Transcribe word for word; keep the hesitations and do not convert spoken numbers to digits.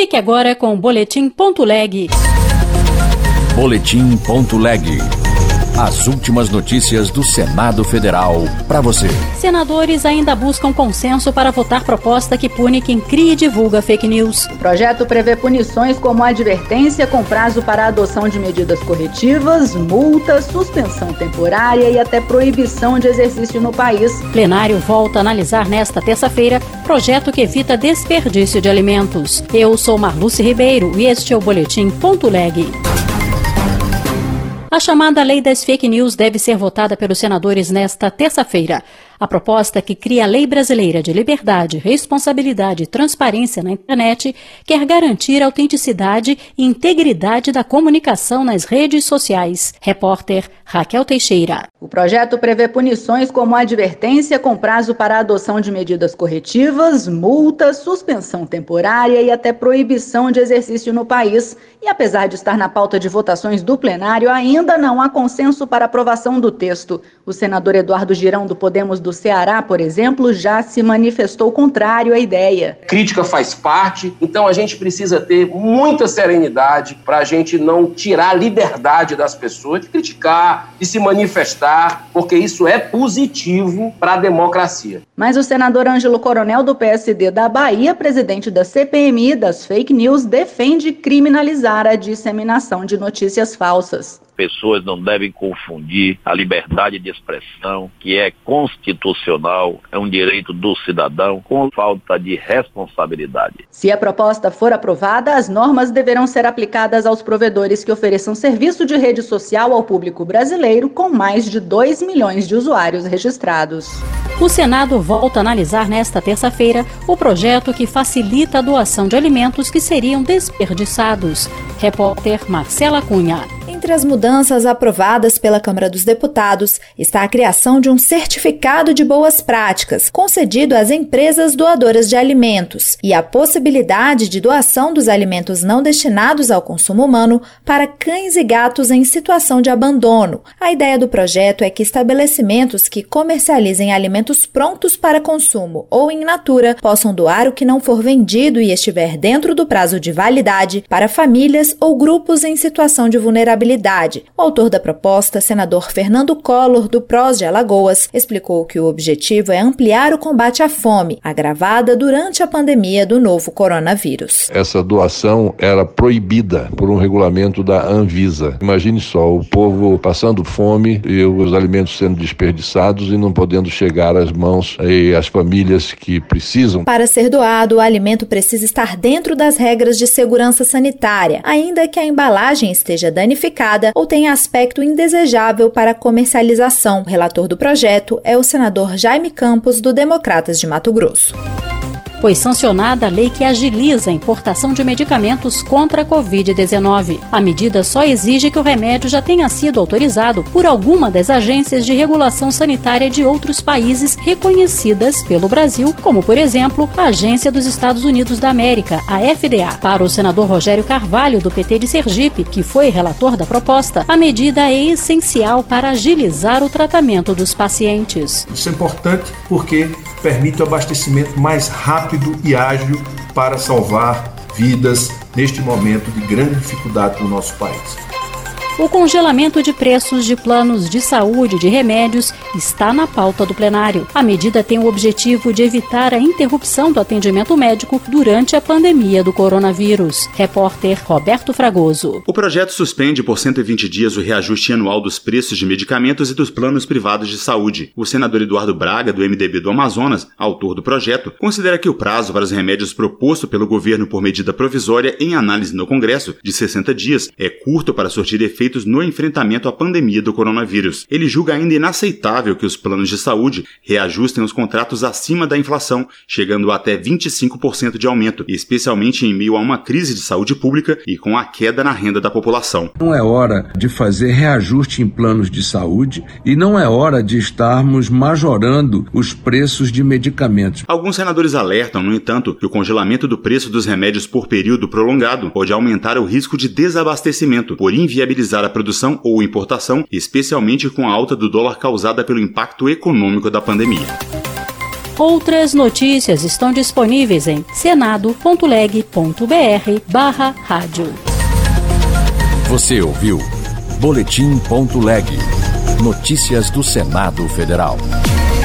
Fique agora com o Boletim Ponto Leg. Boletim Ponto Leg. As últimas notícias do Senado Federal para você. Senadores ainda buscam consenso para votar proposta que pune quem cria e divulga fake news. O projeto prevê punições como advertência com prazo para a adoção de medidas corretivas, multa, suspensão temporária e até proibição de exercício no país. O plenário volta a analisar nesta terça-feira projeto que evita desperdício de alimentos. Eu sou Marluce Ribeiro e este é o Boletim Ponto Leg. A chamada Lei das Fake News deve ser votada pelos senadores nesta terça-feira. A proposta que cria a Lei Brasileira de Liberdade, Responsabilidade e Transparência na Internet quer garantir a autenticidade e integridade da comunicação nas redes sociais. Repórter Raquel Teixeira. O projeto prevê punições como advertência com prazo para a adoção de medidas corretivas, multa, suspensão temporária e até proibição de exercício no país. E apesar de estar na pauta de votações do plenário, ainda não há consenso para aprovação do texto. O senador Eduardo Girão, do Podemos do Ceará, por exemplo, já se manifestou contrário à ideia. Crítica faz parte, então a gente precisa ter muita serenidade para a gente não tirar a liberdade das pessoas de criticar, de se manifestar, porque isso é positivo para a democracia. Mas o senador Ângelo Coronel, do P S D da Bahia, presidente da C P M I das fake news, defende criminalizar a disseminação de notícias falsas. Pessoas não devem confundir a liberdade de expressão, que é constitucional, é um direito do cidadão, com falta de responsabilidade. Se a proposta for aprovada, as normas deverão ser aplicadas aos provedores que ofereçam serviço de rede social ao público brasileiro, com mais de dois milhões de usuários registrados. O Senado volta a analisar nesta terça-feira o projeto que facilita a doação de alimentos que seriam desperdiçados. Repórter Marcela Cunha. Entre as mudanças aprovadas pela Câmara dos Deputados está a criação de um certificado de boas práticas, concedido às empresas doadoras de alimentos, e a possibilidade de doação dos alimentos não destinados ao consumo humano para cães e gatos em situação de abandono. A ideia do projeto é que estabelecimentos que comercializem alimentos prontos para consumo ou in natura possam doar o que não for vendido e estiver dentro do prazo de validade para famílias ou grupos em situação de vulnerabilidade. O autor da proposta, senador Fernando Collor, do P R O S de Alagoas, explicou que o objetivo é ampliar o combate à fome, agravada durante a pandemia do novo coronavírus. Essa doação era proibida por um regulamento da Anvisa. Imagine só, o povo passando fome e os alimentos sendo desperdiçados e não podendo chegar às mãos e às famílias que precisam. Para ser doado, o alimento precisa estar dentro das regras de segurança sanitária, ainda que a embalagem esteja danificada ou tem aspecto indesejável para comercialização. O relator do projeto é o senador Jaime Campos, do Democratas de Mato Grosso. Foi sancionada a lei que agiliza a importação de medicamentos contra a covid dezenove. A medida só exige que o remédio já tenha sido autorizado por alguma das agências de regulação sanitária de outros países reconhecidas pelo Brasil, como, por exemplo, a Agência dos Estados Unidos da América, a F D A. Para o senador Rogério Carvalho, do P T de Sergipe, que foi relator da proposta, a medida é essencial para agilizar o tratamento dos pacientes. Isso é importante porque permite o abastecimento mais rápido e ágil para salvar vidas neste momento de grande dificuldade no nosso país. O congelamento de preços de planos de saúde de remédios está na pauta do plenário. A medida tem o objetivo de evitar a interrupção do atendimento médico durante a pandemia do coronavírus. Repórter Roberto Fragoso. O projeto suspende por cento e vinte dias o reajuste anual dos preços de medicamentos e dos planos privados de saúde. O senador Eduardo Braga, do M D B do Amazonas, autor do projeto, considera que o prazo para os remédios proposto pelo governo por medida provisória em análise no Congresso, de sessenta dias, é curto para surtir efeitos no enfrentamento à pandemia do coronavírus. Ele julga ainda inaceitável que os planos de saúde reajustem os contratos acima da inflação, chegando a até vinte e cinco por cento de aumento, especialmente em meio a uma crise de saúde pública e com a queda na renda da população. Não é hora de fazer reajuste em planos de saúde e não é hora de estarmos majorando os preços de medicamentos. Alguns senadores alertam, no entanto, que o congelamento do preço dos remédios por período prolongado pode aumentar o risco de desabastecimento por inviabilizar a produção ou importação, especialmente com a alta do dólar causada pelo impacto econômico da pandemia. Outras notícias estão disponíveis em senado ponto leg ponto br barra rádio. Você ouviu Boletim ponto leg. Notícias do Senado Federal.